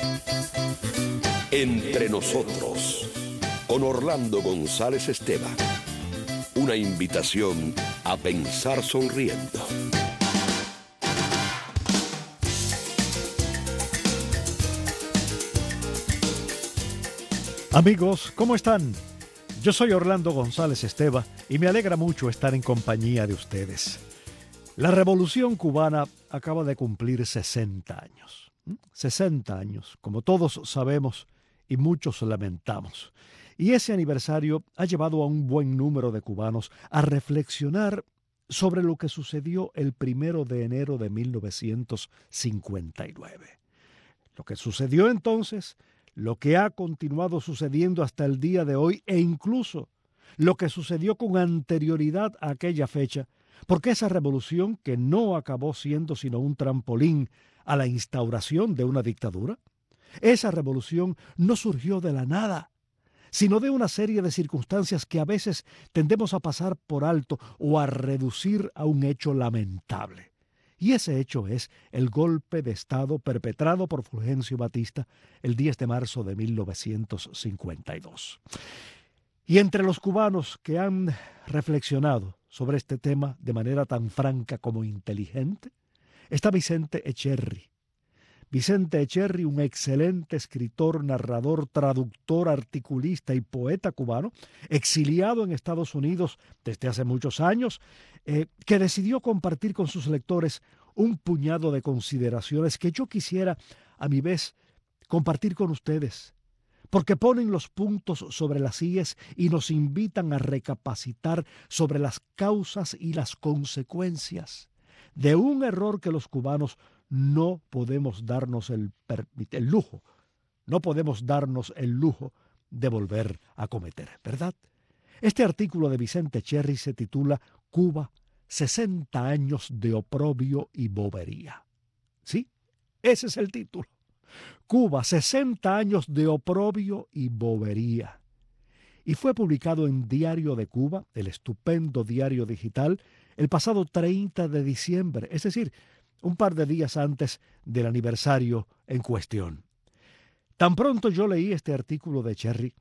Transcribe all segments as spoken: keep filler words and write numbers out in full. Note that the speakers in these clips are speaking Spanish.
Entre nosotros, con Orlando González Esteban. Una invitación a pensar sonriendo. Amigos, ¿cómo están? Yo soy Orlando González Esteban y me alegra mucho estar en compañía de ustedes. La Revolución Cubana acaba de cumplir sesenta años. sesenta años, como todos sabemos y muchos lamentamos. Y ese aniversario ha llevado a un buen número de cubanos a reflexionar sobre lo que sucedió el primero de enero de mil novecientos cincuenta y nueve. Lo que sucedió entonces, lo que ha continuado sucediendo hasta el día de hoy e incluso lo que sucedió con anterioridad a aquella fecha, porque esa revolución, que no acabó siendo sino un trampolín a la instauración de una dictadura, esa revolución no surgió de la nada, sino de una serie de circunstancias que a veces tendemos a pasar por alto o a reducir a un hecho lamentable. Y ese hecho es el golpe de Estado perpetrado por Fulgencio Batista el diez de marzo de mil novecientos cincuenta y dos. Y entre los cubanos que han reflexionado sobre este tema de manera tan franca como inteligente, está Vicente Eccherri. Vicente Eccherri, un excelente escritor, narrador, traductor, articulista y poeta cubano, exiliado en Estados Unidos desde hace muchos años, eh, que decidió compartir con sus lectores un puñado de consideraciones que yo quisiera, a mi vez, compartir con ustedes, porque ponen los puntos sobre las íes y nos invitan a recapacitar sobre las causas y las consecuencias de un error que los cubanos no podemos darnos el, el lujo, no podemos darnos el lujo de volver a cometer, ¿verdad? Este artículo de Vicente Eccherri se titula Cuba, sesenta años de oprobio y bobería. ¿Sí? Ese es el título. Cuba, sesenta años de oprobio y bobería. Y fue publicado en Diario de Cuba, el estupendo diario digital, el pasado treinta de diciembre, es decir, un par de días antes del aniversario en cuestión. Tan pronto yo leí este artículo de Eccherri,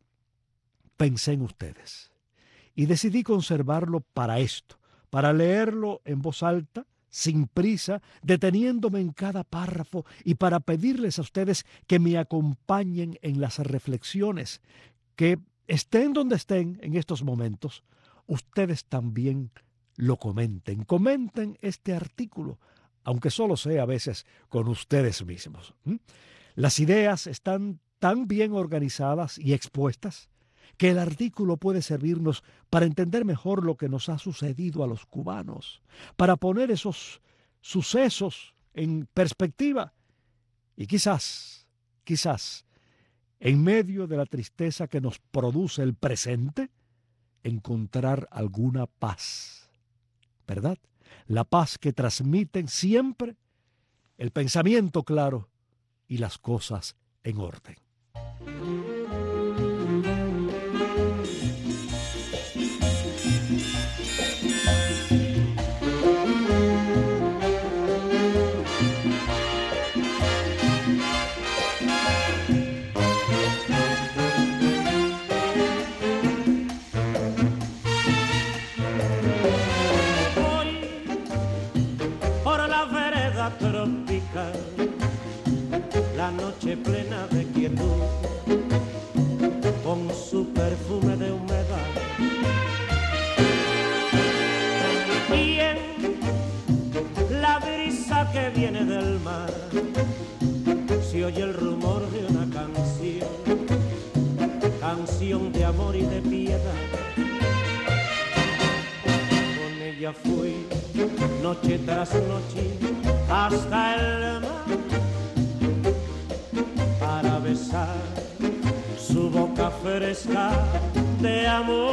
pensé en ustedes y decidí conservarlo para esto, para leerlo en voz alta, sin prisa, deteniéndome en cada párrafo y para pedirles a ustedes que me acompañen en las reflexiones, que estén donde estén en estos momentos, ustedes también lo comenten, comenten este artículo, aunque solo sea a veces con ustedes mismos. ¿Mm? Las ideas están tan bien organizadas y expuestas que el artículo puede servirnos para entender mejor lo que nos ha sucedido a los cubanos, para poner esos sucesos en perspectiva y quizás, quizás, en medio de la tristeza que nos produce el presente, encontrar alguna paz, ¿verdad? La paz que transmiten siempre el pensamiento claro y las cosas en orden. Tropical, la noche plena de quietud, con su perfume de humedad, y en la brisa que viene del mar se oye el rumor de una canción, canción de amor y de piedad. Con ella fui noche tras noche hasta el mar para besar su boca fresca de amor,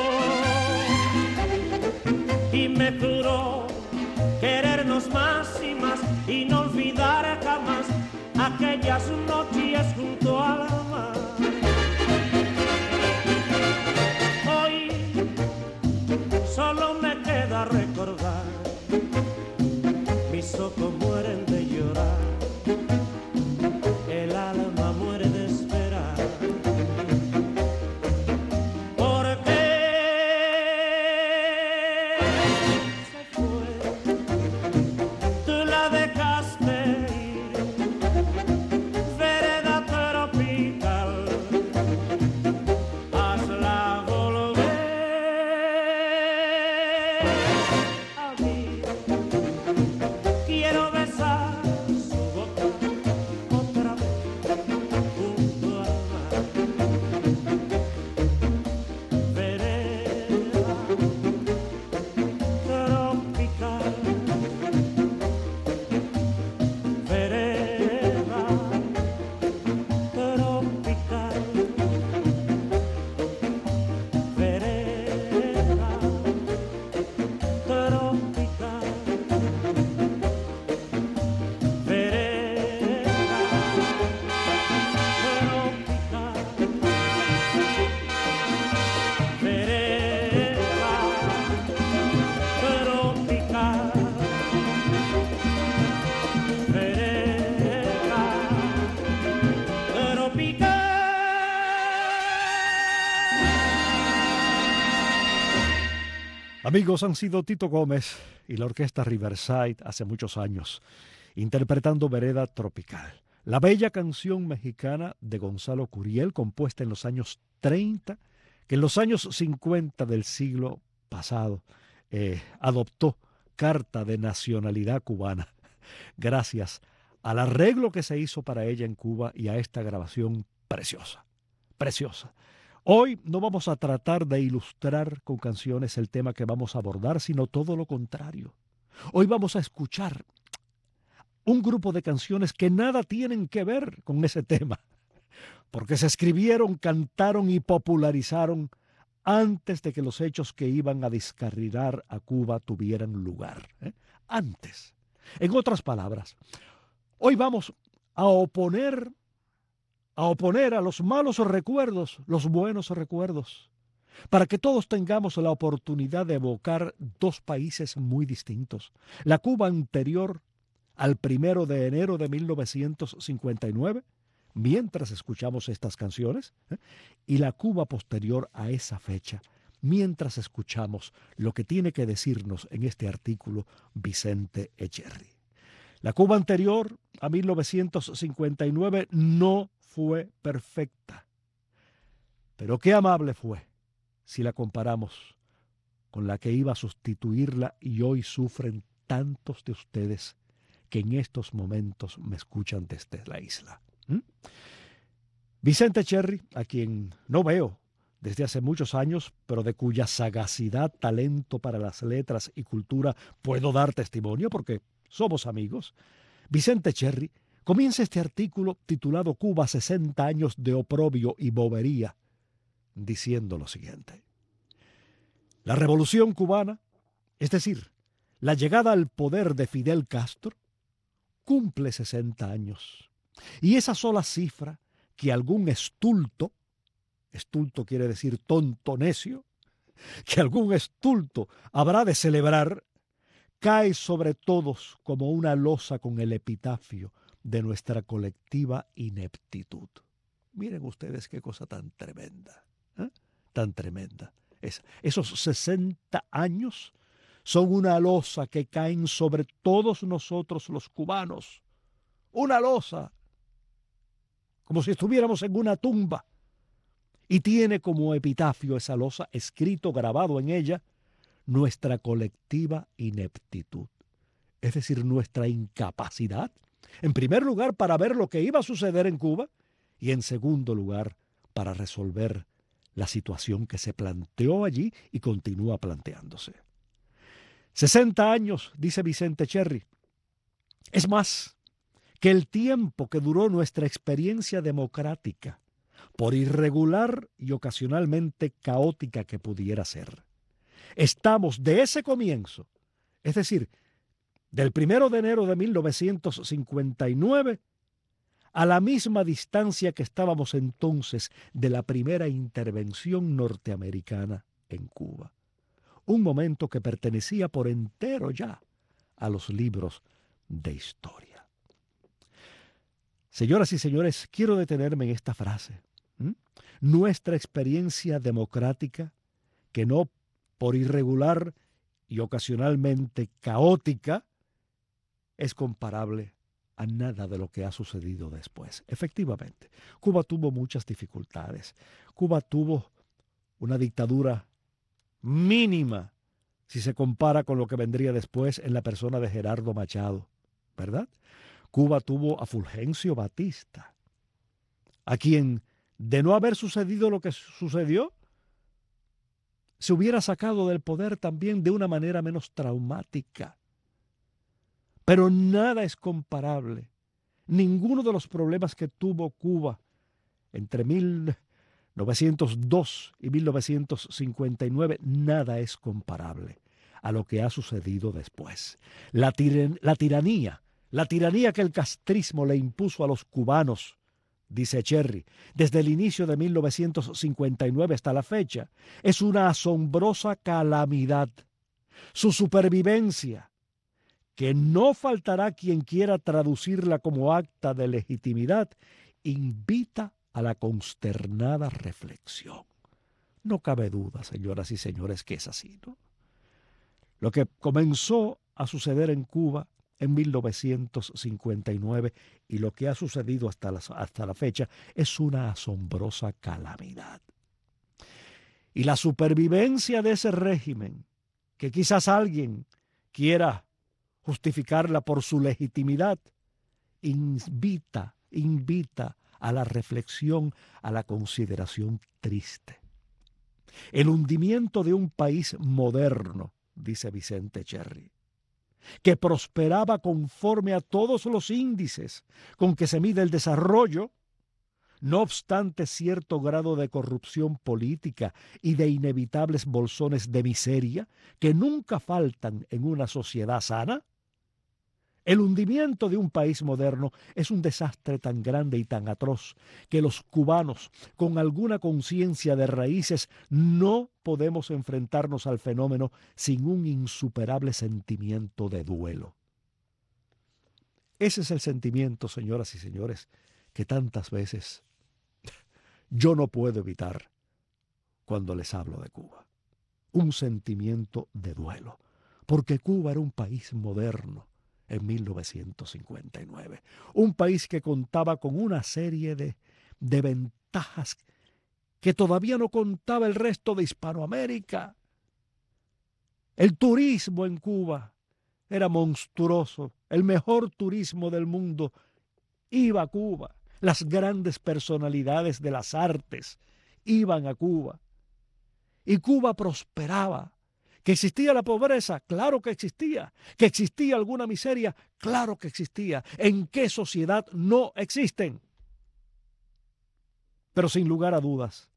y me juró querernos más y más y no olvidar jamás aquellas noches junto al mar. Hoy solo me queda recordar, mis ojos mueren de llorar, el alma muere Amigos, han sido Tito Gómez y la orquesta Riverside hace muchos años, interpretando Vereda Tropical, la bella canción mexicana de Gonzalo Curiel, compuesta en los años treinta, que en los años cincuenta del siglo pasado eh, adoptó carta de nacionalidad cubana, gracias al arreglo que se hizo para ella en Cuba y a esta grabación preciosa, preciosa. Hoy no vamos a tratar de ilustrar con canciones el tema que vamos a abordar, sino todo lo contrario. Hoy vamos a escuchar un grupo de canciones que nada tienen que ver con ese tema, porque se escribieron, cantaron y popularizaron antes de que los hechos que iban a descarrilar a Cuba tuvieran lugar. ¿eh? Antes. En otras palabras, hoy vamos a oponer a oponer a los malos recuerdos los buenos recuerdos, para que todos tengamos la oportunidad de evocar dos países muy distintos. La Cuba anterior al primero de enero de mil novecientos cincuenta y nueve, mientras escuchamos estas canciones, ¿eh? y la Cuba posterior a esa fecha, mientras escuchamos lo que tiene que decirnos en este artículo Vicente Eccherry. La Cuba anterior a mil novecientos cincuenta y nueve no fue perfecta, pero qué amable fue si la comparamos con la que iba a sustituirla y hoy sufren tantos de ustedes que en estos momentos me escuchan desde la isla. ¿Mm? Vicente Eccherry, a quien no veo desde hace muchos años, pero de cuya sagacidad, talento para las letras y cultura puedo dar testimonio porque somos amigos, Vicente Eccherry comienza este artículo titulado Cuba, sesenta años de oprobio y bobería, diciendo lo siguiente. La revolución cubana, es decir, la llegada al poder de Fidel Castro, cumple sesenta años. Y esa sola cifra que algún estulto, estulto quiere decir tonto, necio, que algún estulto habrá de celebrar, cae sobre todos como una losa con el epitafio de nuestra colectiva ineptitud. Miren ustedes qué cosa tan tremenda, ¿eh? tan tremenda. Es, esos sesenta años son una losa que caen sobre todos nosotros los cubanos. Una losa, como si estuviéramos en una tumba. Y tiene como epitafio esa losa, escrito, grabado en ella, nuestra colectiva ineptitud. Es decir, nuestra incapacidad, en primer lugar, para ver lo que iba a suceder en Cuba y en segundo lugar, para resolver la situación que se planteó allí y continúa planteándose. sesenta años, dice Vicente Eccherry, es más que el tiempo que duró nuestra experiencia democrática, por irregular y ocasionalmente caótica que pudiera ser. Estamos de ese comienzo, es decir, del primero de enero de mil novecientos cincuenta y nueve, a la misma distancia que estábamos entonces de la primera intervención norteamericana en Cuba. Un momento que pertenecía por entero ya a los libros de historia. Señoras y señores, quiero detenerme en esta frase. ¿Mm? Nuestra experiencia democrática, que no por irregular y ocasionalmente caótica, es comparable a nada de lo que ha sucedido después. Efectivamente, Cuba tuvo muchas dificultades. Cuba tuvo una dictadura mínima si se compara con lo que vendría después en la persona de Gerardo Machado, ¿verdad? Cuba tuvo a Fulgencio Batista, a quien, de no haber sucedido lo que sucedió, se hubiera sacado del poder también de una manera menos traumática. Pero nada es comparable. Ninguno de los problemas que tuvo Cuba entre mil novecientos dos y mil novecientos cincuenta y nueve, nada es comparable a lo que ha sucedido después. La, tir- la tiranía, la tiranía que el castrismo le impuso a los cubanos, dice Eccherry, desde el inicio de mil novecientos cincuenta y nueve hasta la fecha, es una asombrosa calamidad. Su supervivencia, que no faltará quien quiera traducirla como acta de legitimidad, invita a la consternada reflexión. No cabe duda, señoras y señores, que es así, ¿no? Lo que comenzó a suceder en Cuba en mil novecientos cincuenta y nueve y lo que ha sucedido hasta la, hasta la fecha es una asombrosa calamidad. Y la supervivencia de ese régimen, que quizás alguien quiera justificarla por su legitimidad, invita, invita a la reflexión, a la consideración triste. El hundimiento de un país moderno, dice Vicente Cherry, que prosperaba conforme a todos los índices con que se mide el desarrollo, no obstante cierto grado de corrupción política y de inevitables bolsones de miseria que nunca faltan en una sociedad sana. El hundimiento de un país moderno es un desastre tan grande y tan atroz que los cubanos, con alguna conciencia de raíces, no podemos enfrentarnos al fenómeno sin un insuperable sentimiento de duelo. Ese es el sentimiento, señoras y señores, que tantas veces yo no puedo evitar cuando les hablo de Cuba. Un sentimiento de duelo, porque Cuba era un país moderno en mil novecientos cincuenta y nueve. Un país que contaba con una serie de, de ventajas que todavía no contaba el resto de Hispanoamérica. El turismo en Cuba era monstruoso. El mejor turismo del mundo iba a Cuba. Las grandes personalidades de las artes iban a Cuba. Y Cuba prosperaba. ¿Que existía la pobreza? Claro que existía. ¿Que existía alguna miseria? Claro que existía. ¿En qué sociedad no existen? Pero sin lugar a dudas,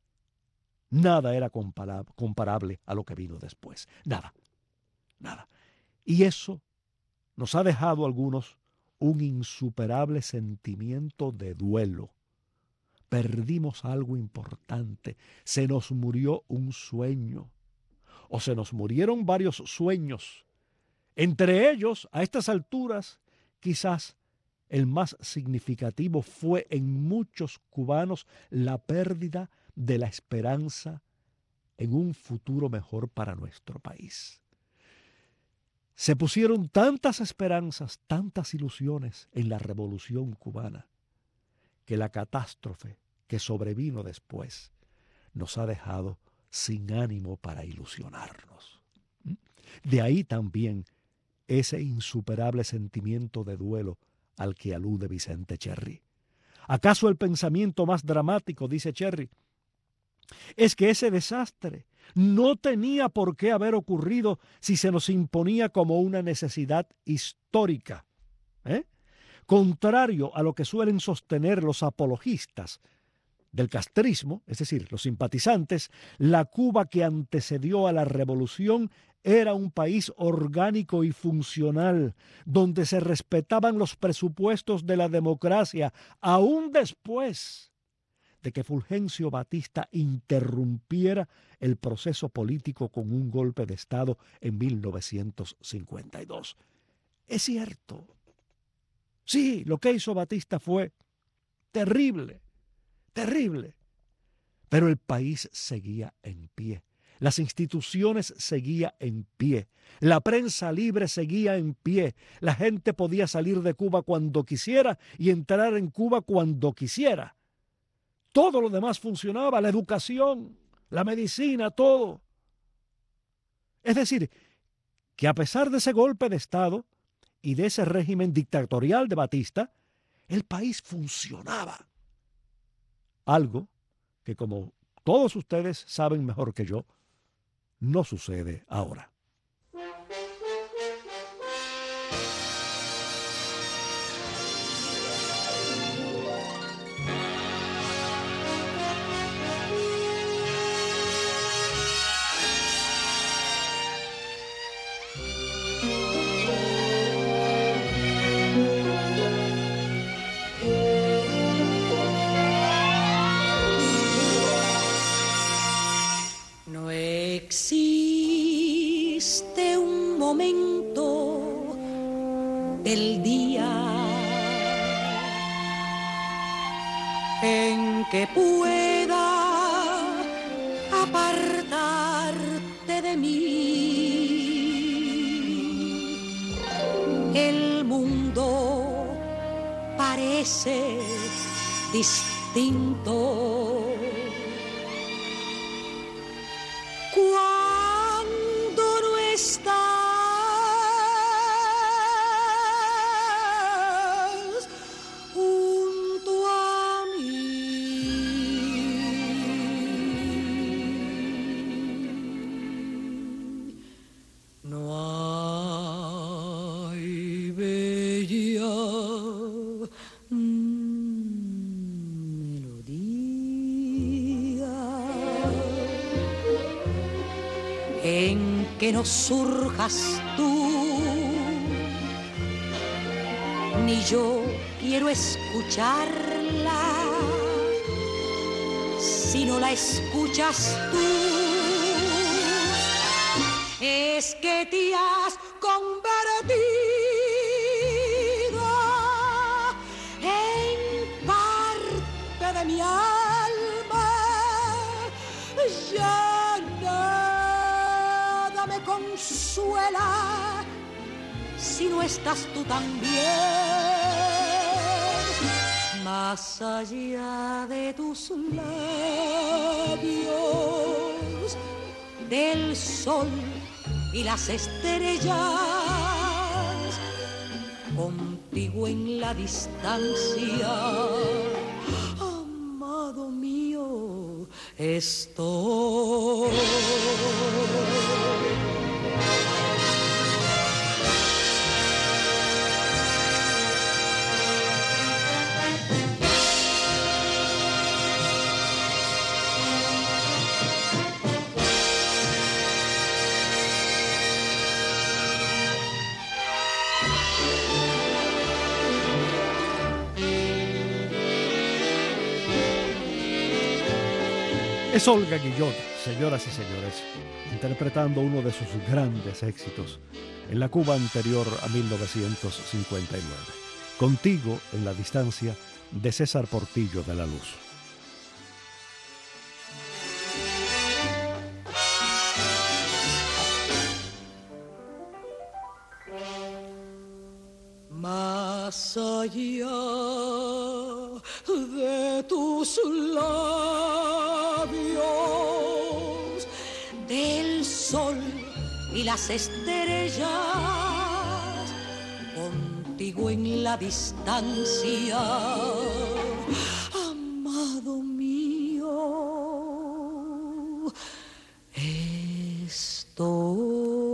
nada era comparable a lo que vino después. Nada, nada. Y eso nos ha dejado a algunos un insuperable sentimiento de duelo. Perdimos algo importante. Se nos murió un sueño. O se nos murieron varios sueños. Entre ellos, a estas alturas, quizás el más significativo fue en muchos cubanos la pérdida de la esperanza en un futuro mejor para nuestro país. Se pusieron tantas esperanzas, tantas ilusiones en la revolución cubana, que la catástrofe que sobrevino después nos ha dejado sin ánimo para ilusionarnos. De ahí también ese insuperable sentimiento de duelo al que alude Vicente Cherry. ¿Acaso el pensamiento más dramático, dice Cherry, es que ese desastre no tenía por qué haber ocurrido si se nos imponía como una necesidad histórica? ¿Eh? Contrario a lo que suelen sostener los apologistas del castrismo, es decir, los simpatizantes, la Cuba que antecedió a la revolución era un país orgánico y funcional, donde se respetaban los presupuestos de la democracia, aún después de que Fulgencio Batista interrumpiera el proceso político con un golpe de Estado en mil novecientos cincuenta y dos. Es cierto. Sí, lo que hizo Batista fue terrible. Terrible. Pero el país seguía en pie. Las instituciones seguían en pie. La prensa libre seguía en pie. La gente podía salir de Cuba cuando quisiera y entrar en Cuba cuando quisiera. Todo lo demás funcionaba, la educación, la medicina, todo. Es decir, que a pesar de ese golpe de Estado y de ese régimen dictatorial de Batista, el país funcionaba. Algo que, como todos ustedes saben mejor que yo, no sucede ahora. Existe un momento del día en que pueda apartarte de mí parece distinto. Cuando no estás junto a mí, no hay bella en que no surjas tú, ni yo quiero escucharla, si no la escuchas tú, es que te has convertido en parte de mi alma, ya me consuela si no estás tú también. Más allá de tus labios, del sol y las estrellas, contigo en la distancia, amado mío, estoy. Es Olga Guillot, señoras y señores, interpretando uno de sus grandes éxitos en la Cuba anterior a mil novecientos cincuenta y nueve. Contigo en la distancia, de César Portillo de la Luz. Más allá de tus labios, del sol y las estrellas, contigo en la distancia, amado mío, estoy.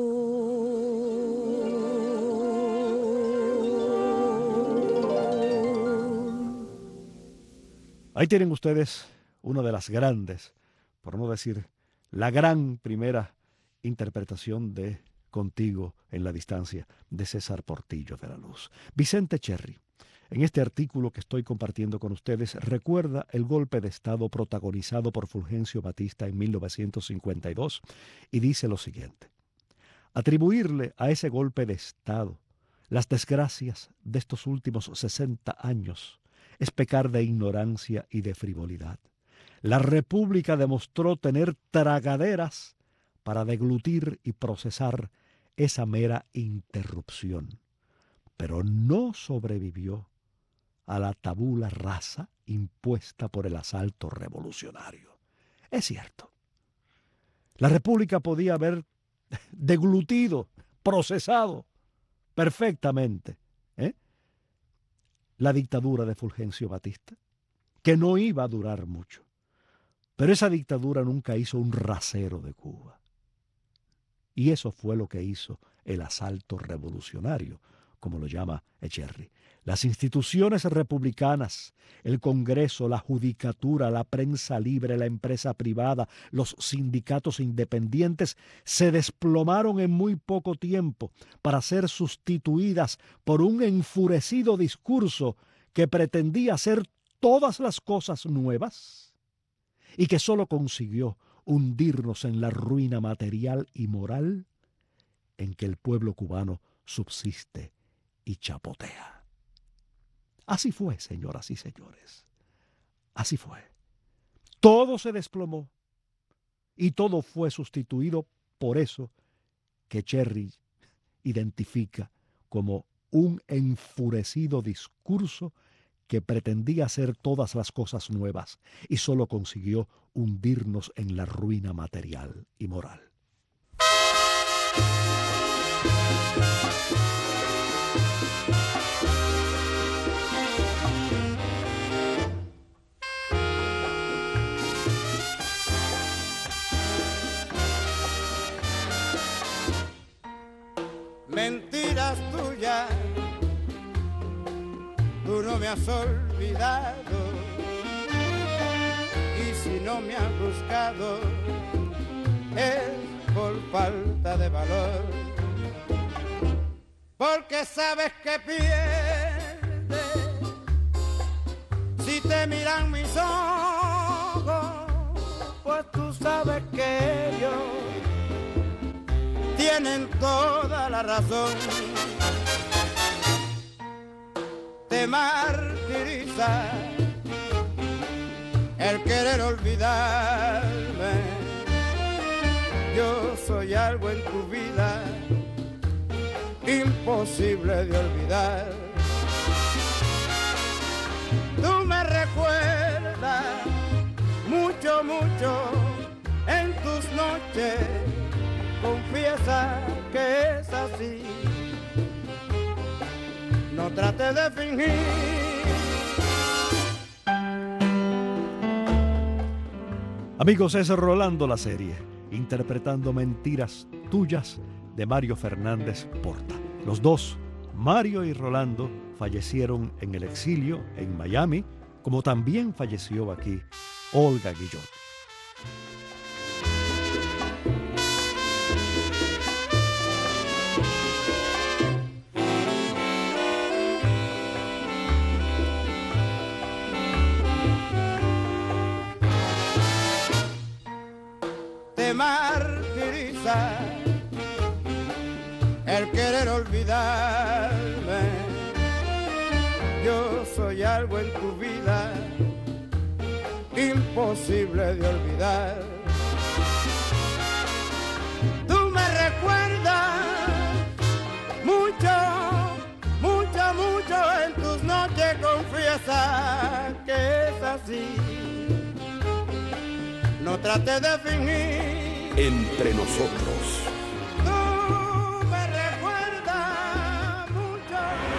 Ahí tienen ustedes una de las grandes, por no decir la gran primera interpretación de Contigo en la distancia de César Portillo de la Luz. Vicente Cherry, en este artículo que estoy compartiendo con ustedes, recuerda el golpe de Estado protagonizado por Fulgencio Batista en mil novecientos cincuenta y dos y dice lo siguiente: atribuirle a ese golpe de Estado las desgracias de estos últimos sesenta años es pecar de ignorancia y de frivolidad. La República demostró tener tragaderas para deglutir y procesar esa mera interrupción, pero no sobrevivió a la tabula rasa impuesta por el asalto revolucionario. Es cierto, la República podía haber deglutido, procesado perfectamente, ¿eh? la dictadura de Fulgencio Batista, que no iba a durar mucho. Pero esa dictadura nunca hizo un rasero de Cuba. Y eso fue lo que hizo el asalto revolucionario, como lo llama Eccherry. Las instituciones republicanas, el Congreso, la Judicatura, la prensa libre, la empresa privada, los sindicatos independientes se desplomaron en muy poco tiempo para ser sustituidas por un enfurecido discurso que pretendía hacer todas las cosas nuevas y que solo consiguió hundirnos en la ruina material y moral en que el pueblo cubano subsiste y chapotea. Así fue, señoras y señores. Así fue. Todo se desplomó y todo fue sustituido por eso que Cherry identifica como un enfurecido discurso que pretendía hacer todas las cosas nuevas y solo consiguió hundirnos en la ruina material y moral. Mentiras tuyas, tú no me has olvidado, y si no me has buscado es por falta de valor, porque sabes que pierdes si te miran mis ojos, pues tú sabes que ellos tienen toda la razón. Te martiriza el querer olvidarme. Yo soy algo en tu vida imposible de olvidar. Tú me recuerdas mucho, mucho en tus noches. Confiesa que es así, no trate de fingir. Amigos, es Rolando la serie, interpretando Mentiras tuyas de Mario Fernández Porta. Los dos, Mario y Rolando, fallecieron en el exilio en Miami, como también falleció aquí Olga Guillot. Te martiriza el querer olvidarme. Yo soy algo en tu vida imposible de olvidar. Tú me recuerdas mucho, mucho, mucho en tus noches. Confiesa que es así, no trate de fingir. Entre nosotros. Tú me recuerdas mucho.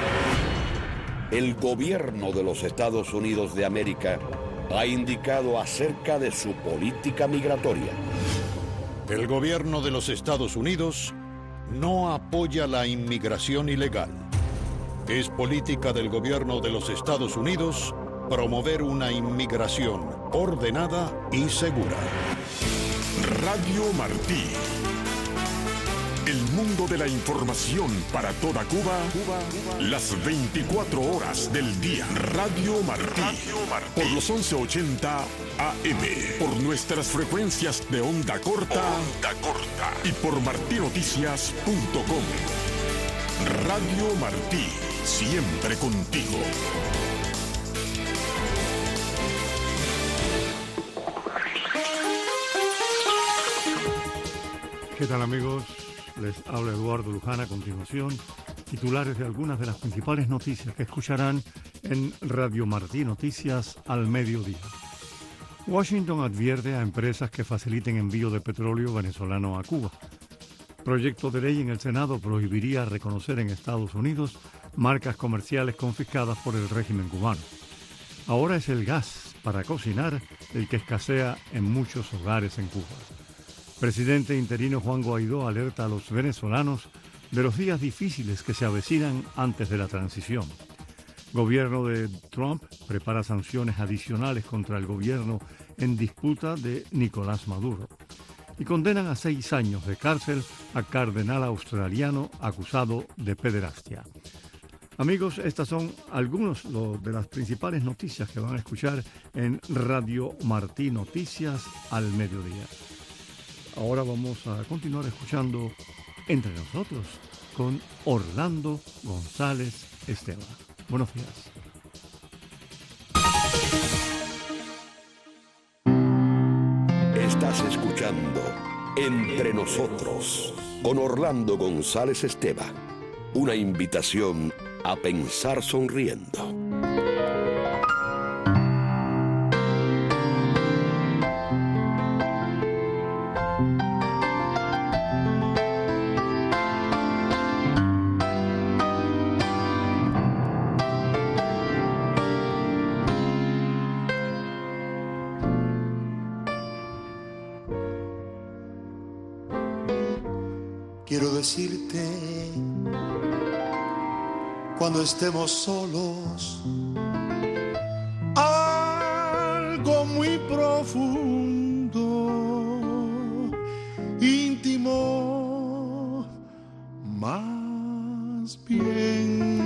El gobierno de los Estados Unidos de América ha indicado acerca de su política migratoria. El gobierno de los Estados Unidos no apoya la inmigración ilegal. Es política del gobierno de los Estados Unidos promover una inmigración ordenada y segura. Radio Martí. El mundo de la información para toda Cuba, las veinticuatro horas del día. Radio Martí. Radio Martí. Por los once ochenta A M. Por nuestras frecuencias de onda corta. Onda corta. Y por martinoticias punto com. Radio Martí. Siempre contigo. ¿Qué tal, amigos? Les habla Eduardo Luján. A continuación, titulares de algunas de las principales noticias que escucharán en Radio Martí Noticias al mediodía. Washington advierte a empresas que faciliten envío de petróleo venezolano a Cuba. Proyecto de ley en el Senado prohibiría reconocer en Estados Unidos marcas comerciales confiscadas por el régimen cubano. Ahora es el gas para cocinar el que escasea en muchos hogares en Cuba. Presidente interino Juan Guaidó alerta a los venezolanos de los días difíciles que se avecinan antes de la transición. Gobierno de Trump prepara sanciones adicionales contra el gobierno en disputa de Nicolás Maduro. Y condenan a seis años de cárcel a cardenal australiano acusado de pederastia. Amigos, estas son algunas de las principales noticias que van a escuchar en Radio Martí Noticias al mediodía. Ahora vamos a continuar escuchando Entre Nosotros con Orlando González Esteban. Buenos días. Estás escuchando Entre Nosotros con Orlando González Esteban. Una invitación a pensar sonriendo. quiero decirte, cuando estemos solos, algo muy profundo, íntimo, más bien.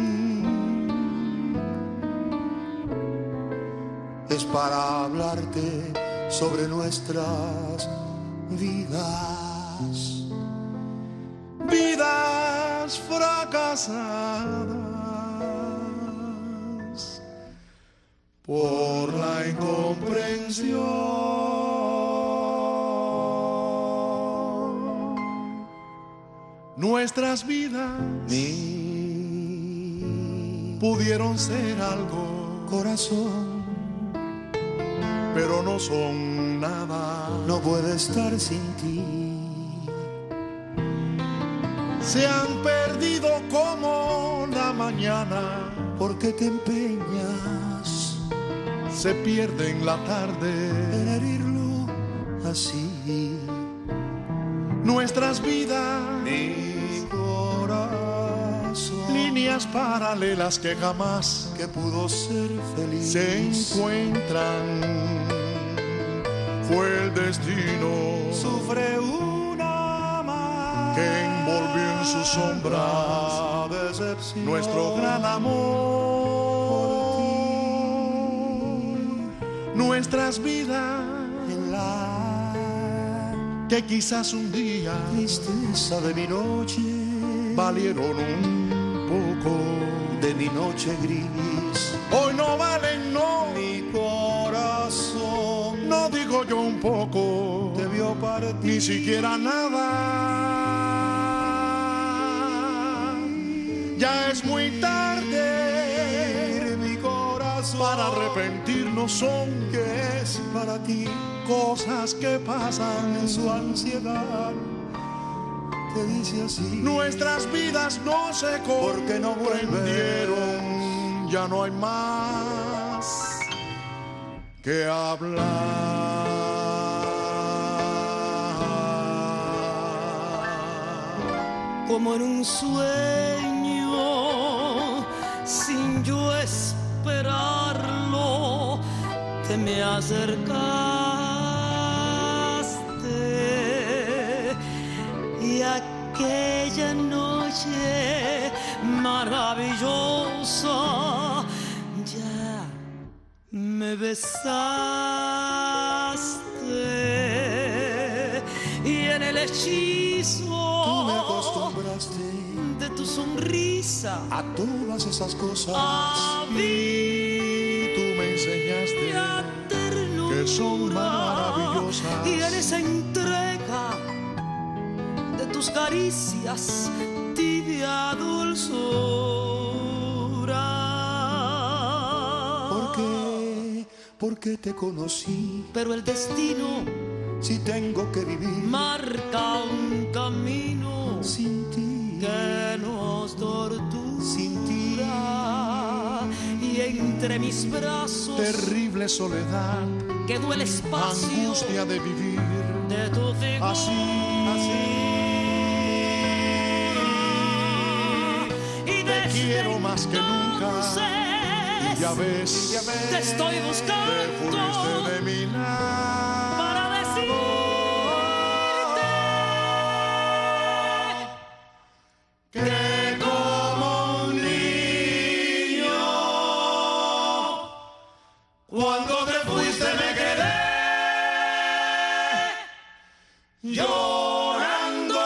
Es para hablarte sobre nuestras vidas, vidas fracasadas por la incomprensión. Nuestras vidas mi pudieron ser algo, corazón, pero no son nada. No puedo estar sin ti. Se han perdido como la mañana, porque te empeñas, se pierden la tarde en herirlo así. Nuestras vidas, mi corazón, líneas paralelas que jamás que pudo ser feliz, se encuentran. Fue el destino, sufre una más que envolvió en su sombra decepción, nuestro gran amor, nuestras vidas en la que quizás un día tristeza de mi noche valieron un poco de mi noche gris. Hoy no valen, no, mi corazón, no digo yo un poco, te vio partir, ni siquiera nada. Ya es muy tarde, mi corazón, para arrepentirnos son, que es para ti, cosas que pasan en su ansiedad. Te dice así, nuestras vidas no se porque no comprendieron, ya no hay más que hablar. Como en un sueño, sin yo esperarlo, te me acercaste, y aquella noche maravillosa ya me besaste, y en el hechizo de tu sonrisa a todas esas cosas, a mí tú me enseñaste que son maravillosas, y en esa entrega de tus caricias tibia dulzura. ¿Por qué? Porque te conocí, pero el destino, si tengo que vivir, marca un camino sin ti, que nos tortura, sin ti, y entre mis brazos, terrible soledad, que duele espacio, angustia de vivir de tu figura, así, así. Y te quiero más que nunca, y ya ves, ya ves, te estoy buscando, te fuiste de mi lado para decirte que como un niño, cuando te fuiste me quedé llorando.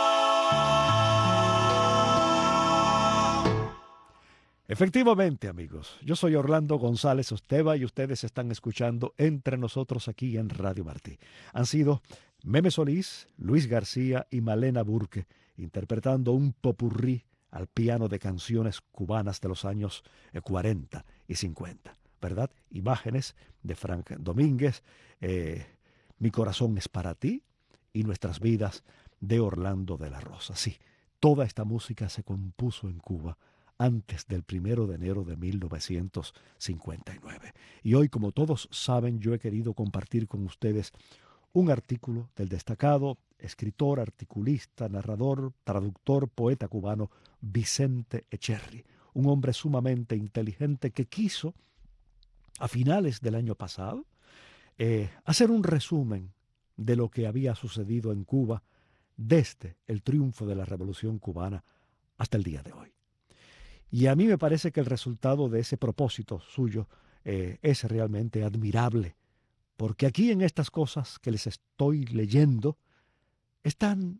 Efectivamente, amigos, yo soy Orlando González Osteva y ustedes están escuchando Entre Nosotros aquí en Radio Martí. Han sido Meme Solís, Luis García y Malena Burke interpretando un popurrí al piano de canciones cubanas de los años cuarenta y cincuenta, ¿verdad? Imágenes de Frank Domínguez, eh, Mi corazón es para ti y Nuestras vidas de Orlando de la Rosa. Sí, toda esta música se compuso en Cuba antes del primero de enero de mil novecientos cincuenta y nueve. Y hoy, como todos saben, yo he querido compartir con ustedes un artículo del destacado escritor, articulista, narrador, traductor, poeta cubano Vicente Eccherri, un hombre sumamente inteligente que quiso, a finales del año pasado, eh, hacer un resumen de lo que había sucedido en Cuba desde el triunfo de la Revolución Cubana hasta el día de hoy. Y a mí me parece que el resultado de ese propósito suyo eh, es realmente admirable, porque aquí en estas cosas que les estoy leyendo están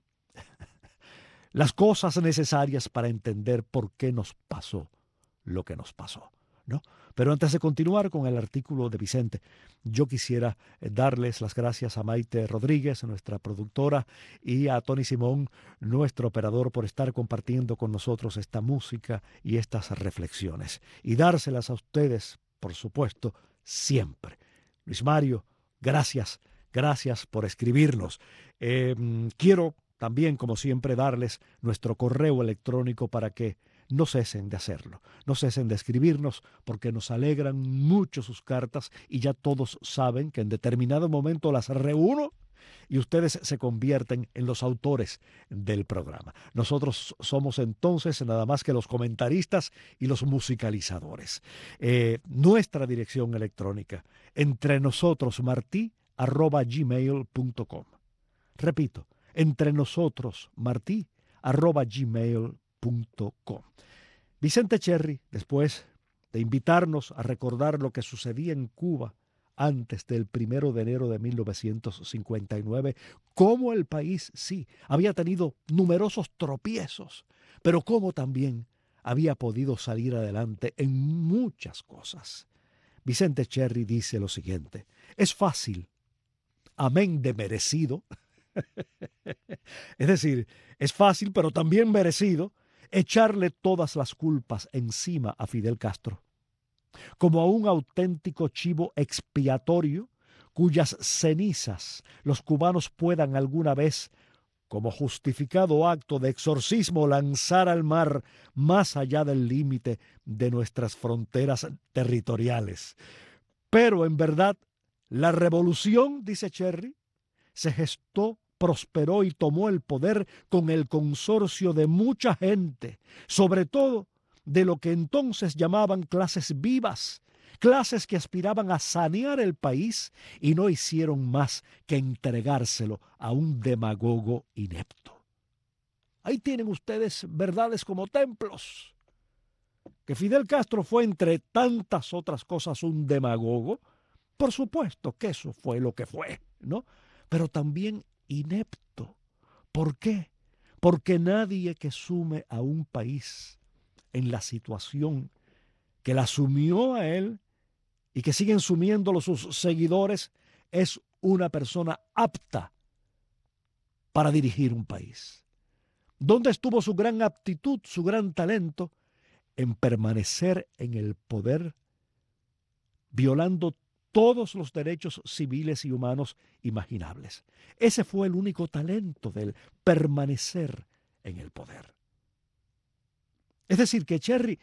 las cosas necesarias para entender por qué nos pasó lo que nos pasó, ¿no? Pero antes de continuar con el artículo de Vicente, yo quisiera darles las gracias a Maite Rodríguez, nuestra productora, y a Tony Simón, nuestro operador, por estar compartiendo con nosotros esta música y estas reflexiones. Y dárselas a ustedes, por supuesto, siempre. Luis Mario, gracias, gracias por escribirnos. Eh, quiero también, como siempre, darles nuestro correo electrónico para que no cesen de hacerlo, no cesen de escribirnos, porque nos alegran mucho sus cartas y ya todos saben que en determinado momento las reúno y ustedes se convierten en los autores del programa. Nosotros somos entonces nada más que los comentaristas y los musicalizadores. Eh, nuestra dirección electrónica, entre nosotros martí arroba gmail punto com. Repito, entre nosotros martí arroba gmail punto com. Vicente Eccherri, después de invitarnos a recordar lo que sucedía en Cuba antes del primero de enero de mil novecientos cincuenta y nueve, cómo el país, sí, había tenido numerosos tropiezos, pero cómo también había podido salir adelante en muchas cosas. Vicente Eccherri dice lo siguiente: es fácil, amén de merecido, es decir, es fácil pero también merecido echarle todas las culpas encima a Fidel Castro, como a un auténtico chivo expiatorio cuyas cenizas los cubanos puedan alguna vez, como justificado acto de exorcismo, lanzar al mar más allá del límite de nuestras fronteras territoriales. Pero en verdad, la revolución, dice Eccherri, se gestó, prosperó y tomó el poder con el consorcio de mucha gente, sobre todo de lo que entonces llamaban clases vivas, clases que aspiraban a sanear el país y no hicieron más que entregárselo a un demagogo inepto. Ahí tienen ustedes verdades como templos. Que Fidel Castro fue, entre tantas otras cosas, un demagogo, por supuesto que eso fue lo que fue, ¿no? Pero también inepto. ¿Por qué? Porque nadie que sume a un país en la situación que la sumió a él y que siguen sumiéndolo sus seguidores es una persona apta para dirigir un país. ¿Dónde estuvo su gran aptitud, su gran talento? En permanecer en el poder, violando todos los derechos civiles y humanos imaginables. Ese fue el único talento de él, permanecer en el poder. Es decir, que Eccherri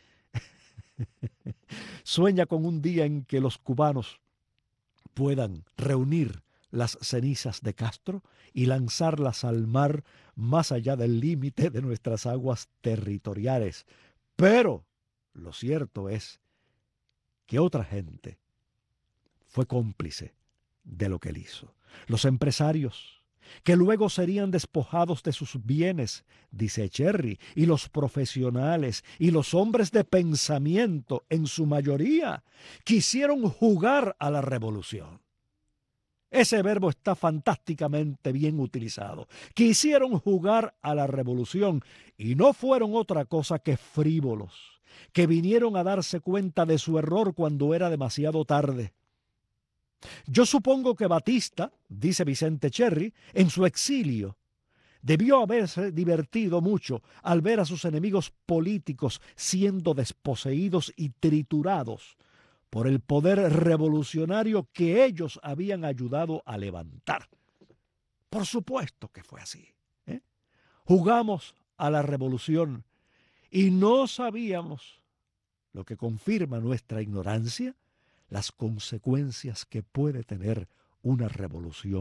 sueña con un día en que los cubanos puedan reunir las cenizas de Castro y lanzarlas al mar más allá del límite de nuestras aguas territoriales. Pero lo cierto es que otra gente fue cómplice de lo que él hizo. Los empresarios, que luego serían despojados de sus bienes, dice Eccherri, y los profesionales y los hombres de pensamiento, en su mayoría, quisieron jugar a la revolución. Ese verbo está fantásticamente bien utilizado. Quisieron jugar a la revolución y no fueron otra cosa que frívolos, que vinieron a darse cuenta de su error cuando era demasiado tarde. Yo supongo que Batista, dice Vicente Eccherri, en su exilio, debió haberse divertido mucho al ver a sus enemigos políticos siendo desposeídos y triturados por el poder revolucionario que ellos habían ayudado a levantar. Por supuesto que fue así, ¿eh? Jugamos a la revolución y no sabíamos, lo que confirma nuestra ignorancia, las consecuencias que puede tener una revolución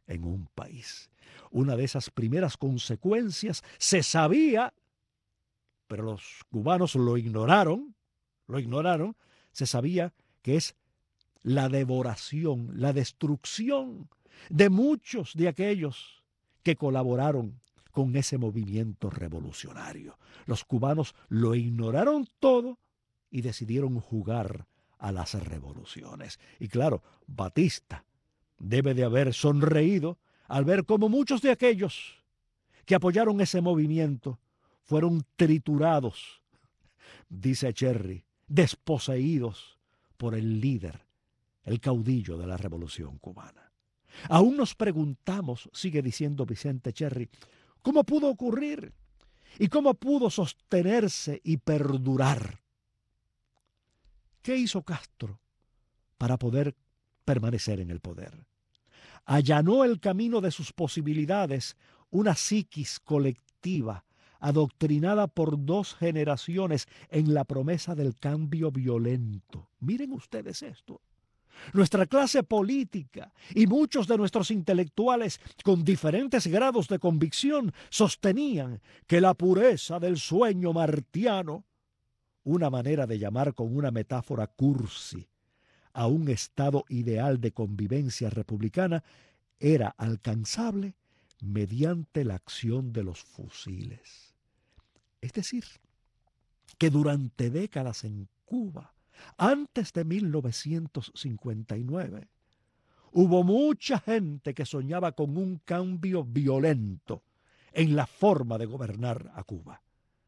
en un país. Una de esas primeras consecuencias se sabía, pero los cubanos lo ignoraron, lo ignoraron, se sabía que es la devoración, la destrucción de muchos de aquellos que colaboraron con ese movimiento revolucionario. Los cubanos lo ignoraron todo y decidieron jugar a las revoluciones. Y claro, Batista debe de haber sonreído al ver cómo muchos de aquellos que apoyaron ese movimiento fueron triturados, dice Cherry, desposeídos por el líder, el caudillo de la revolución cubana. Aún nos preguntamos, sigue diciendo Vicente Cherry, ¿cómo pudo ocurrir? ¿Y cómo pudo sostenerse y perdurar? ¿Qué hizo Castro para poder permanecer en el poder? Allanó el camino de sus posibilidades una psiquis colectiva adoctrinada por dos generaciones en la promesa del cambio violento. Miren ustedes esto. Nuestra clase política y muchos de nuestros intelectuales con diferentes grados de convicción sostenían que la pureza del sueño martiano, una manera de llamar con una metáfora cursi a un estado ideal de convivencia republicana, era alcanzable mediante la acción de los fusiles. Es decir, que durante décadas en Cuba, antes de mil novecientos cincuenta y nueve, hubo mucha gente que soñaba con un cambio violento en la forma de gobernar a Cuba.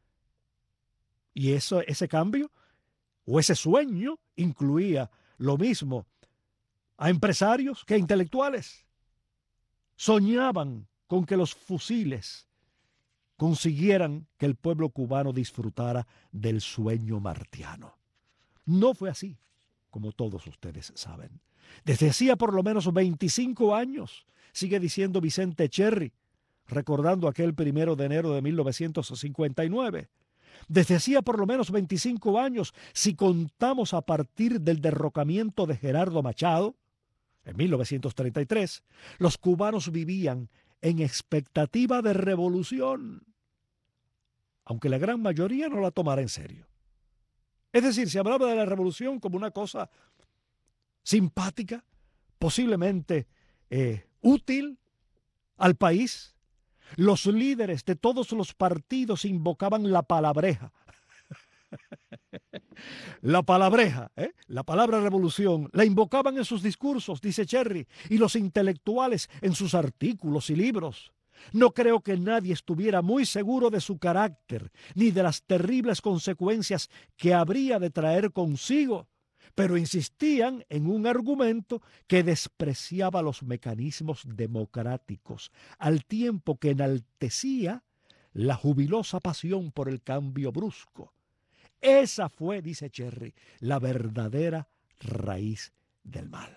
Y eso, ese cambio o ese sueño incluía lo mismo a empresarios que a intelectuales. Soñaban con que los fusiles consiguieran que el pueblo cubano disfrutara del sueño martiano. No fue así, como todos ustedes saben. Desde hacía por lo menos veinticinco años, sigue diciendo Vicente Cherry, recordando aquel primero de enero de mil novecientos cincuenta y nueve. Desde hacía por lo menos veinticinco años, si contamos a partir del derrocamiento de Gerardo Machado, en mil novecientos treinta y tres, los cubanos vivían en expectativa de revolución, aunque la gran mayoría no la tomara en serio. Es decir, se hablaba de la revolución como una cosa simpática, posiblemente eh, útil al país. Los líderes de todos los partidos invocaban la palabreja. La palabreja, ¿eh? la palabra revolución, la invocaban en sus discursos, dice Cherry, y los intelectuales en sus artículos y libros. No creo que nadie estuviera muy seguro de su carácter, ni de las terribles consecuencias que habría de traer consigo, pero insistían en un argumento que despreciaba los mecanismos democráticos, al tiempo que enaltecía la jubilosa pasión por el cambio brusco. Esa fue, dice Cherry, la verdadera raíz del mal.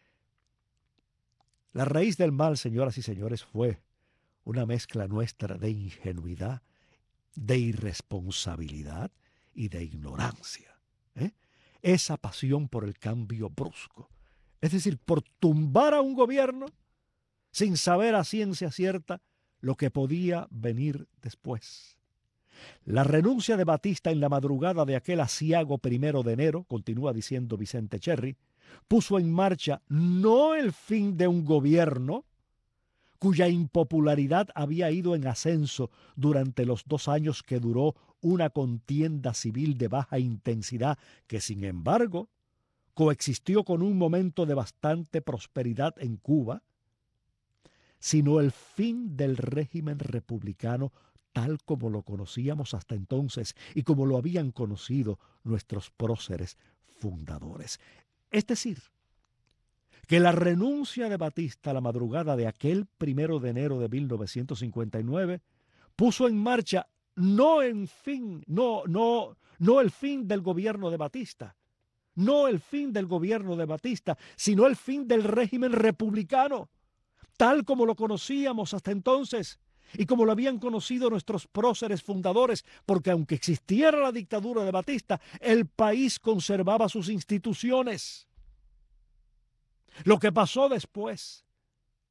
La raíz del mal, señoras y señores, fue una mezcla nuestra de ingenuidad, de irresponsabilidad y de ignorancia. ¿eh? Esa pasión por el cambio brusco. Es decir, por tumbar a un gobierno sin saber a ciencia cierta lo que podía venir después. La renuncia de Batista en la madrugada de aquel aciago primero de enero, continúa diciendo Vicente Cherry, puso en marcha no el fin de un gobierno cuya impopularidad había ido en ascenso durante los dos años que duró una contienda civil de baja intensidad que, sin embargo, coexistió con un momento de bastante prosperidad en Cuba, sino el fin del régimen republicano tal como lo conocíamos hasta entonces y como lo habían conocido nuestros próceres fundadores. Es decir, que la renuncia de Batista a la madrugada de aquel primero de enero de mil novecientos cincuenta y nueve puso en marcha no en fin, no, no, no el fin del gobierno de Batista, no el fin del gobierno de Batista, sino el fin del régimen republicano, tal como lo conocíamos hasta entonces y como lo habían conocido nuestros próceres fundadores, porque aunque existiera la dictadura de Batista, el país conservaba sus instituciones. Lo que pasó después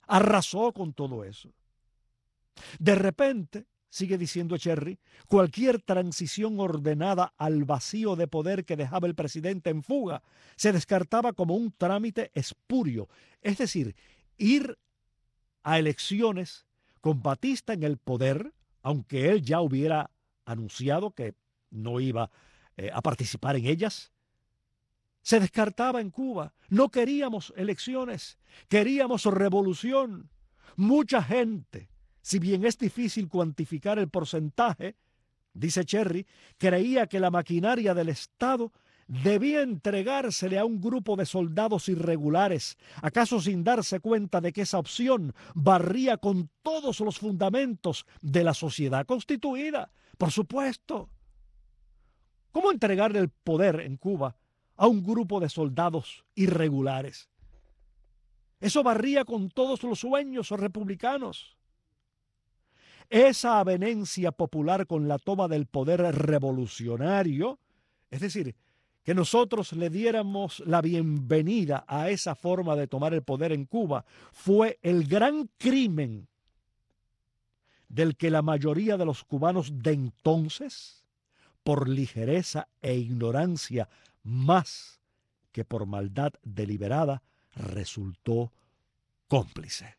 arrasó con todo eso. De repente, sigue diciendo Cherry, cualquier transición ordenada al vacío de poder que dejaba el presidente en fuga se descartaba como un trámite espurio. Es decir, ir a elecciones con Batista en el poder, aunque él ya hubiera anunciado que no iba eh, a participar en ellas, se descartaba en Cuba. No queríamos elecciones, queríamos revolución. Mucha gente, si bien es difícil cuantificar el porcentaje, dice Cherry, creía que la maquinaria del Estado debía entregársele a un grupo de soldados irregulares, acaso sin darse cuenta de que esa opción barría con todos los fundamentos de la sociedad constituida. Por supuesto. ¿Cómo entregarle el poder en Cuba a un grupo de soldados irregulares? Eso barría con todos los sueños republicanos. Esa avenencia popular con la toma del poder revolucionario, es decir, que nosotros le diéramos la bienvenida a esa forma de tomar el poder en Cuba, fue el gran crimen del que la mayoría de los cubanos de entonces, por ligereza e ignorancia más que por maldad deliberada, resultó cómplice.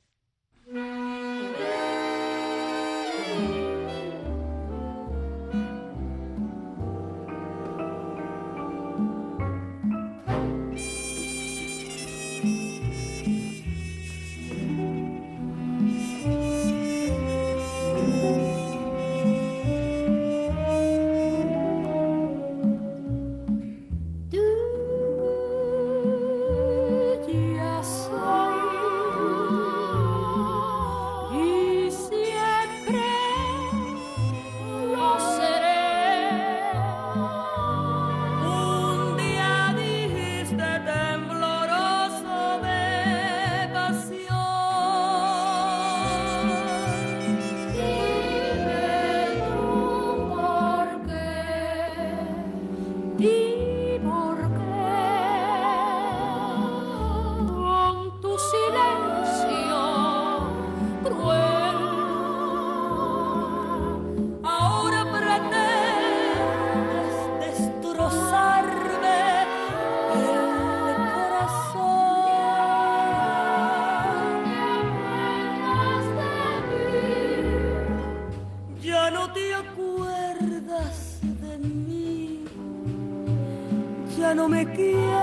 No me quiere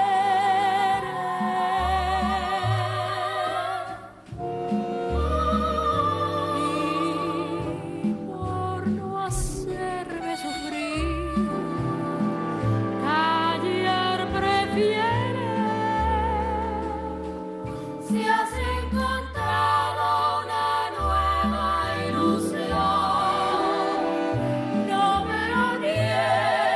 y por no hacerme sufrir callar prefiere. Si has encontrado una nueva ilusión, no me lo niegues.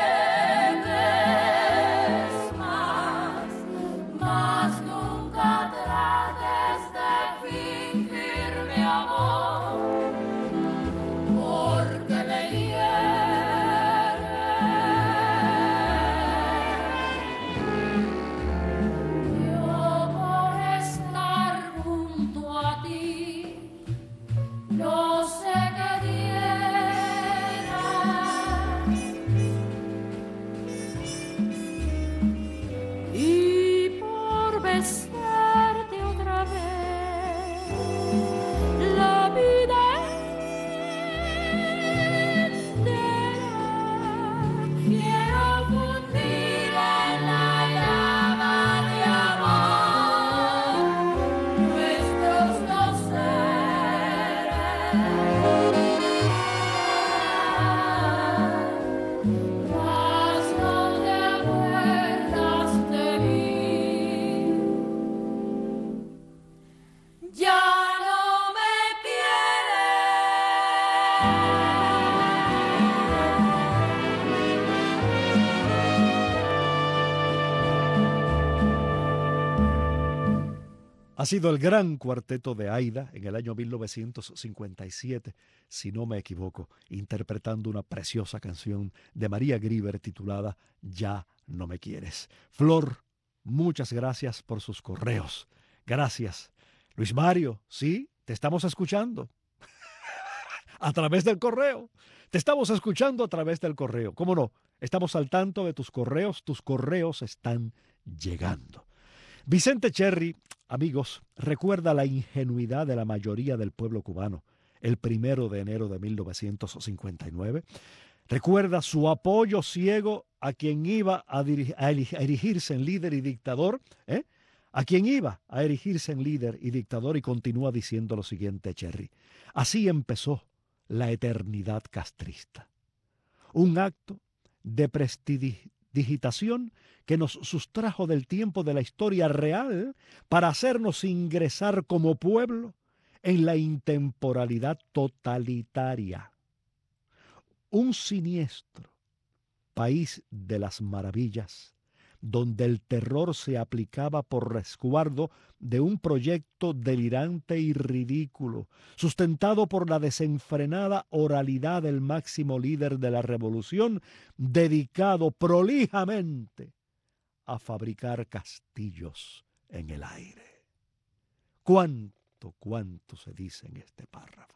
Ha sido el gran cuarteto de Aida en el año mil novecientos cincuenta y siete, si no me equivoco, interpretando una preciosa canción de María Grieber titulada Ya no me quieres. Flor, muchas gracias por sus correos. Gracias. Luis Mario, sí, te estamos escuchando. A través del correo. Te estamos escuchando a través del correo. ¿Cómo no? Estamos al tanto de tus correos. Tus correos están llegando. Vicente Cherry, amigos, recuerda la ingenuidad de la mayoría del pueblo cubano el primero de enero de mil novecientos cincuenta y nueve. Recuerda su apoyo ciego a quien iba a, dirig- a erigirse en líder y dictador, ¿eh? a quien iba a erigirse en líder y dictador, y continúa diciendo lo siguiente, Cherry. Así empezó la eternidad castrista. Un acto de prestidigitación que nos sustrajo del tiempo de la historia real para hacernos ingresar como pueblo en la intemporalidad totalitaria. Un siniestro país de las maravillas, donde el terror se aplicaba por resguardo de un proyecto delirante y ridículo, sustentado por la desenfrenada oralidad del máximo líder de la revolución, dedicado prolijamente a fabricar castillos en el aire. ¿Cuánto, cuánto se dice en este párrafo?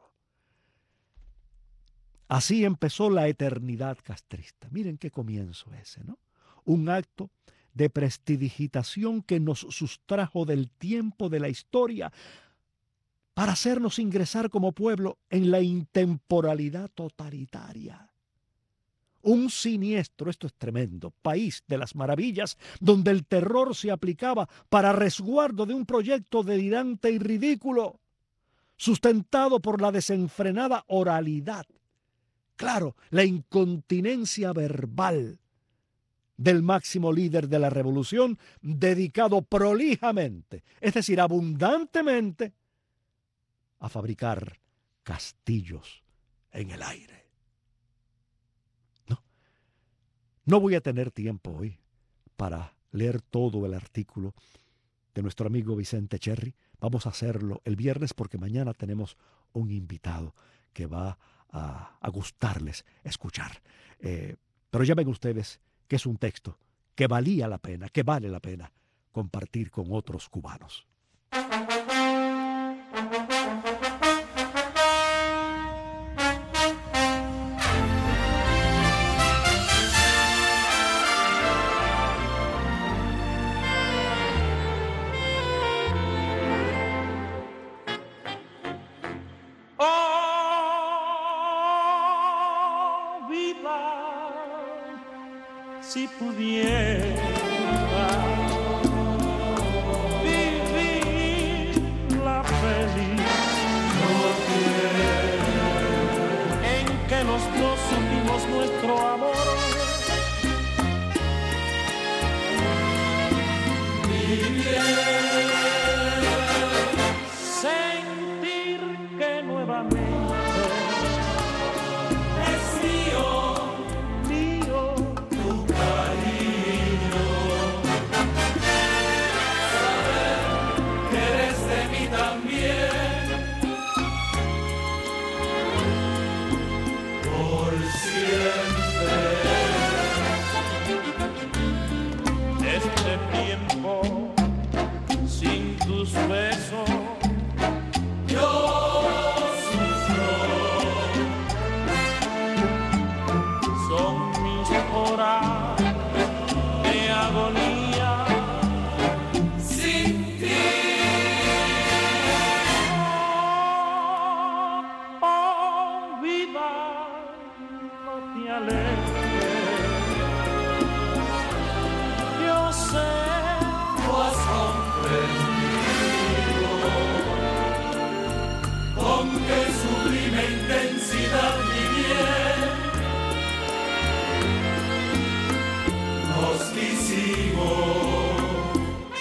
Así empezó la eternidad castrista. Miren qué comienzo ese, ¿no? Un acto de prestidigitación que nos sustrajo del tiempo de la historia para hacernos ingresar como pueblo en la intemporalidad totalitaria. Un siniestro, esto es tremendo, país de las maravillas, donde el terror se aplicaba para resguardo de un proyecto delirante y ridículo, sustentado por la desenfrenada oralidad. Claro, la incontinencia verbal del máximo líder de la revolución, dedicado prolijamente, es decir, abundantemente, a fabricar castillos en el aire. No, no voy a tener tiempo hoy para leer todo el artículo de nuestro amigo Vicente Cherry. Vamos a hacerlo el viernes porque mañana tenemos un invitado que va a, a gustarles escuchar. Eh, pero ya ven ustedes que es un texto que valía la pena, que vale la pena compartir con otros cubanos. Si pudiera vivir la feliz noche en que los dos unimos nuestro amor, sentir que nuevamente es mío. Besos, yo sufro, son mis horas de agonía sin ti. Oh, oh, vida, no te alejes, yo sé, tú has comprendido con qué sublime intensidad mi bien nos quisimos.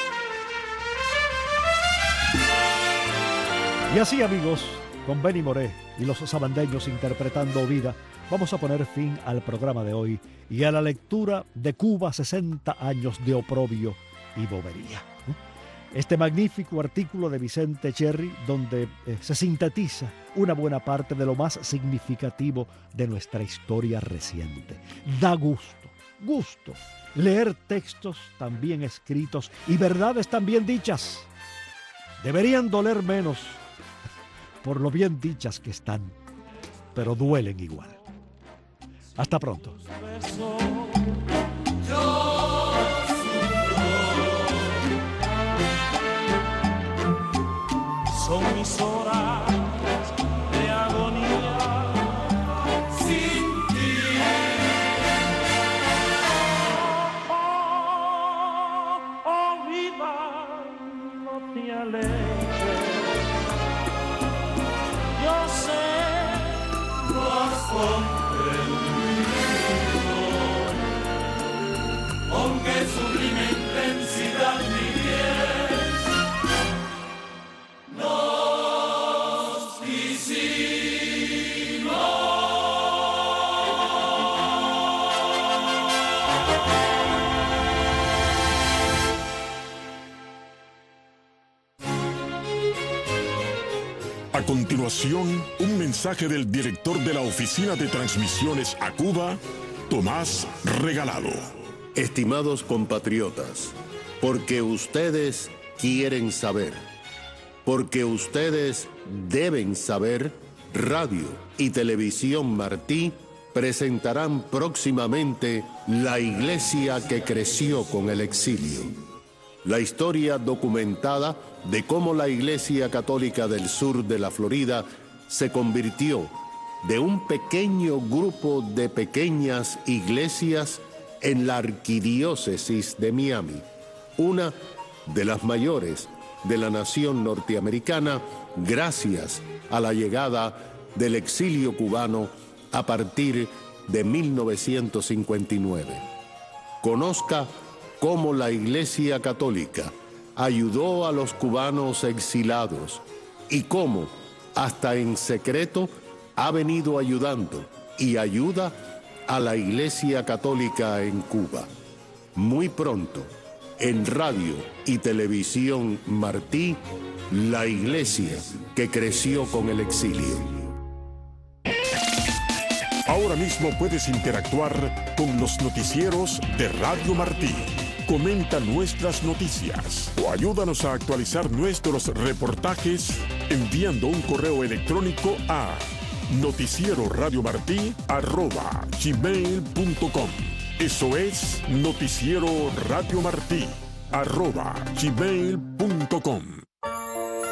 Y así, amigos, con Benny Moré y los sabandeños interpretando Vida, vamos a poner fin al programa de hoy y a la lectura de Cuba, sesenta años de oprobio y bobería. Este magnífico artículo de Vicente Cherry, donde eh, se sintetiza una buena parte de lo más significativo de nuestra historia reciente. Da gusto, gusto, leer textos tan bien escritos y verdades tan bien dichas. Deberían doler menos por lo bien dichas que están, pero duelen igual. Hasta pronto. Son mis horas de agonía sin ti. Oh, oh, oh, vida, no te alejes. Yo sé, no has comprendido con qué sublime intensidad mi piel nos quisimos. A continuación, un mensaje del director de la Oficina de Transmisiones a Cuba, Tomás Regalado. Estimados compatriotas, porque ustedes quieren saber, porque ustedes deben saber, Radio y Televisión Martí presentarán próximamente La Iglesia que creció con el exilio. La historia documentada de cómo la Iglesia Católica del sur de la Florida se convirtió de un pequeño grupo de pequeñas iglesias en la arquidiócesis de Miami, una de las mayores de la nación norteamericana, gracias a la llegada del exilio cubano a partir de mil novecientos cincuenta y nueve. Conozca cómo la Iglesia Católica ayudó a los cubanos exilados y cómo, hasta en secreto, ha venido ayudando y ayuda a la Iglesia Católica en Cuba. Muy pronto, en Radio y Televisión Martí, La Iglesia que creció con el exilio. Ahora mismo puedes interactuar con los noticieros de Radio Martí. Comenta nuestras noticias o ayúdanos a actualizar nuestros reportajes enviando un correo electrónico a noticieroradiomartí arroba gmail punto com. Eso es noticiero radio martí arroba gmail punto com.